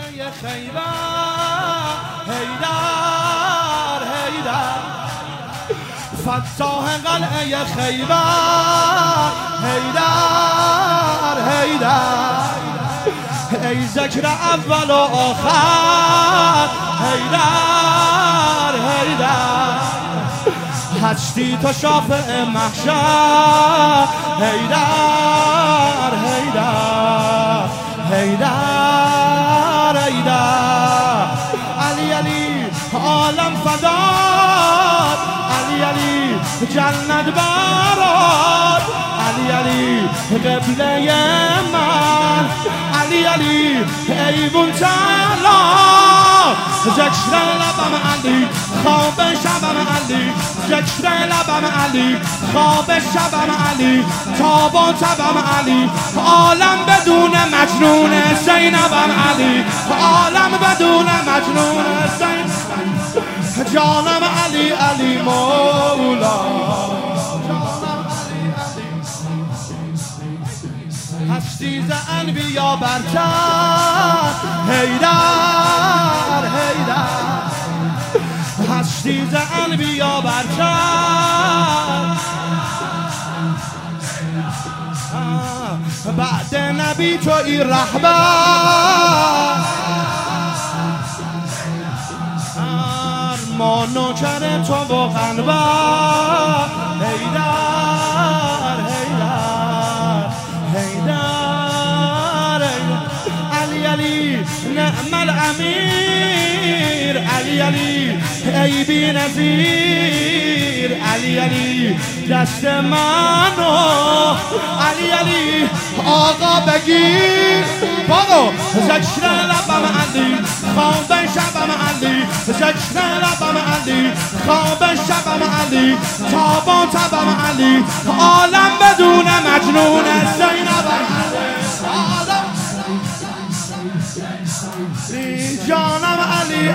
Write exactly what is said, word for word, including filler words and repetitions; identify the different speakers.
Speaker 1: قلعه خیبر حیدر حیدر فتاح قلعه خیبر حیدر حیدر ای ذکر اول و آخر حیدر حیدر هستی تو شافع محشر حیدر حیدر حیدر حیدر علی علی عالم فدار علی علی جنت برات علی علی قبله من علی علی ایوون تلا ذکر لبم علی خواب شبم علی ذکر لبم علی خواب شبم علی تاب و تبم علی عالم بدون مجنون زینبم علی عالم بدون مجنون زینب جانم علی علی مولا هستی ز انبیا برتر حیدر حیدر هستی ز انبیا برتر بعد نبی تو ای رهبر ما نوکر تو و قنبر حیدر حیدر حیدر علی علی نعم الامیر علی علی ای بی نظیر علی علی دست منو علی علی آقا بگیر بابا ذکر لبم علی خواب شبم علی ذکر لبم علی خواب شبم علی تاب و تبم علی عالم بدون مجنون زینبم علی جانم علی